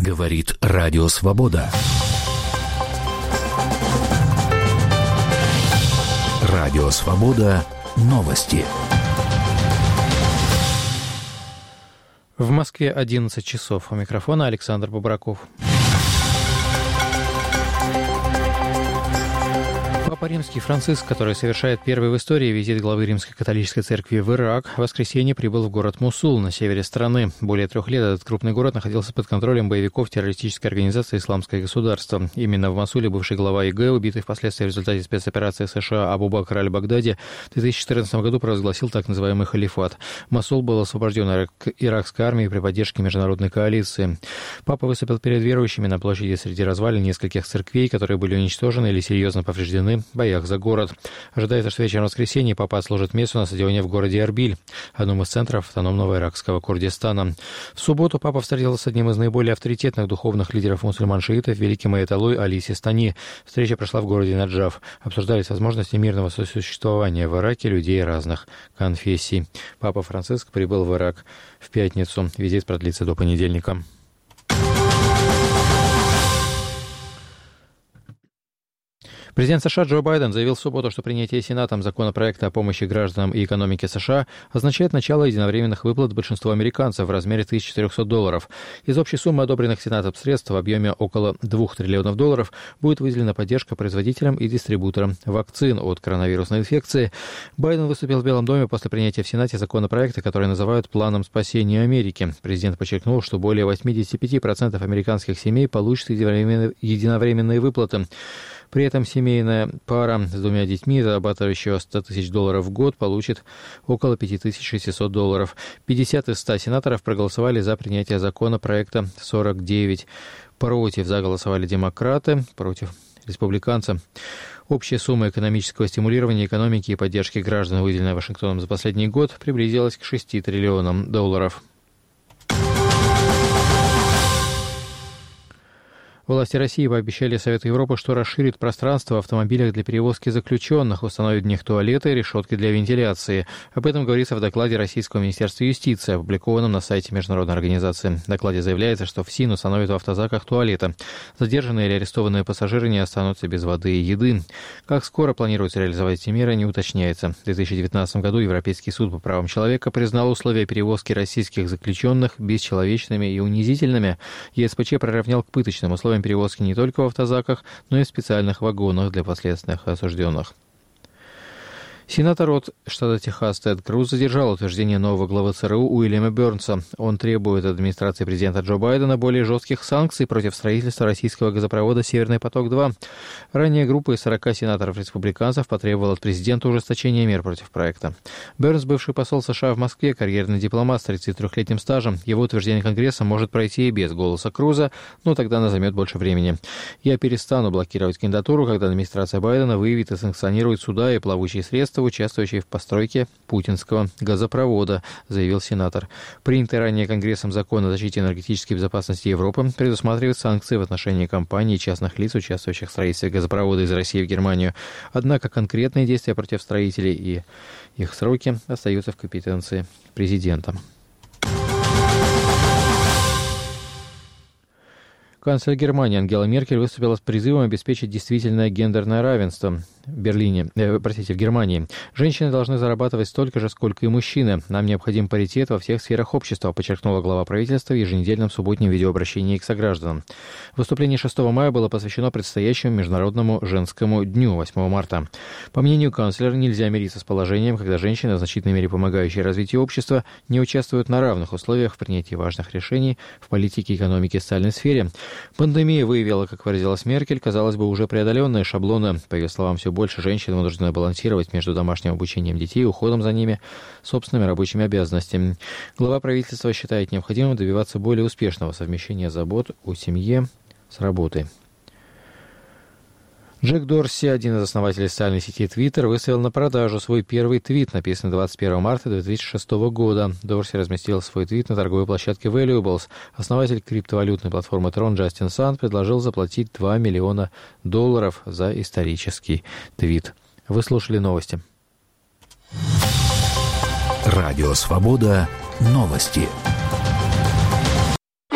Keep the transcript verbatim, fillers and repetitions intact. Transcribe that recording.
Говорит Радио Свобода. Радио Свобода. Новости. В Москве одиннадцать часов. У микрофона Александр Бобраков. Папа Римский Франциск, который совершает первый в истории визит главы Римской католической церкви в Ирак, в воскресенье прибыл в город Мосул на севере страны. Более трех лет этот крупный город находился под контролем боевиков террористической организации «Исламское государство». Именно в Мосуле бывший глава ИГ, убитый впоследствии в результате спецоперации США Абу Бакр аль-Багдади, в две тысячи четырнадцатом году провозгласил так называемый халифат. Мосул был освобожден иракской армией при поддержке международной коалиции. Папа выступил перед верующими на площади среди развалин нескольких церквей, которые были уничтожены или серьезно повреждены в боях за город. Ожидается, что вечером воскресенья папа отслужит мессу на стадионе в городе Эрбиль, одном из центров автономного иракского Курдистана. В субботу папа встретился с одним из наиболее авторитетных духовных лидеров мусульман-шиитов, великим аятоллой Али Систани. Встреча прошла в городе Наджаф. Обсуждались возможности мирного сосуществования в Ираке людей разных конфессий. Папа Франциск прибыл в Ирак в пятницу. Визит продлится до понедельника. Президент США Джо Байден заявил в субботу, что принятие Сенатом законопроекта о помощи гражданам и экономике США означает начало единовременных выплат большинству американцев в размере тысяча четыреста долларов. Из общей суммы одобренных Сенатом средств в объеме около двух триллионов долларов будет выделена поддержка производителям и дистрибуторам вакцин от коронавирусной инфекции. Байден выступил в Белом доме после принятия в Сенате законопроекта, который называют «Планом спасения Америки». Президент подчеркнул, что более восемьдесят пять процентов американских семей получат единовременные выплаты. При этом семейная пара с двумя детьми, зарабатывающая сто тысяч долларов в год, получит около пять тысяч шестьсот долларов. пятьдесят из ста сенаторов проголосовали за принятие законопроекта, сорок девять против. За голосовали демократы, против республиканцы. Общая сумма экономического стимулирования экономики и поддержки граждан, выделенная Вашингтоном за последний год, приблизилась к шести триллионам долларов. Власти России пообещали Совету Европы, что расширит пространство в автомобилях для перевозки заключенных, установит в них туалеты и решетки для вентиляции. Об этом говорится в докладе Российского Министерства юстиции, опубликованном на сайте международной организации. В докладе заявляется, что ФСИН установит в автозаках туалеты. Задержанные или арестованные пассажиры не останутся без воды и еды. Как скоро планируется реализовать эти меры, не уточняется. В две тысячи девятнадцатом году Европейский суд по правам человека признал условия перевозки российских заключенных бесчеловечными и унизительными. ЕСПЧ приравнял к пыточным условиям перевозки не только в автозаках, но и в специальных вагонах для последственных осужденных. Сенатор от штата Техас Тед Круз задержал утверждение нового главы ЦРУ Уильяма Бернса. Он требует от администрации президента Джо Байдена более жестких санкций против строительства российского газопровода «Северный поток-два». Ранее группа из сорока сенаторов-республиканцев потребовала от президента ужесточения мер против проекта. Бернс, бывший посол США в Москве, карьерный дипломат с тридцатитрёхлетним стажем. Его утверждение Конгрессом может пройти и без голоса Круза, но тогда она займет больше времени. «Я перестану блокировать кандидатуру, когда администрация Байдена выявит и санкционирует суда и плавучие средства, участвующие в постройке путинского газопровода», заявил сенатор. Принятый ранее Конгрессом закон о защите энергетической безопасности Европы предусматривает санкции в отношении компаний и частных лиц, участвующих в строительстве газопровода из России в Германию. Однако конкретные действия против строителей и их сроки остаются в компетенции президента. Канцлер Германии Ангела Меркель выступила с призывом обеспечить действительное гендерное равенство в Берлине, э, простите, в Германии. Женщины должны зарабатывать столько же, сколько и мужчины. Нам необходим паритет во всех сферах общества, подчеркнула глава правительства в еженедельном субботнем видеообращении к согражданам. Выступление шестого мая было посвящено предстоящему Международному женскому дню восьмого марта. По мнению канцлера, нельзя мириться с положением, когда женщины, в значительной мере помогающие развитию общества, не участвуют на равных условиях в принятии важных решений в политике, экономике и социальной сфере. Пандемия выявила, как выразилась Меркель, казалось бы, уже преодоленные шаблоны. По ее словам, все больше женщин вынуждены балансировать между домашним обучением детей и уходом за ними, собственными рабочими обязанностями. Глава правительства считает необходимым добиваться более успешного совмещения забот о семье с работой. Джек Дорси, один из основателей социальной сети Twitter, выставил на продажу свой первый твит, написанный двадцать первого марта две тысячи шестого года. Дорси разместил свой твит на торговой площадке Valuables. Основатель криптовалютной платформы Tron Джастин Сан предложил заплатить два миллиона долларов за исторический твит. Вы слушали новости. Радио Свобода. Новости.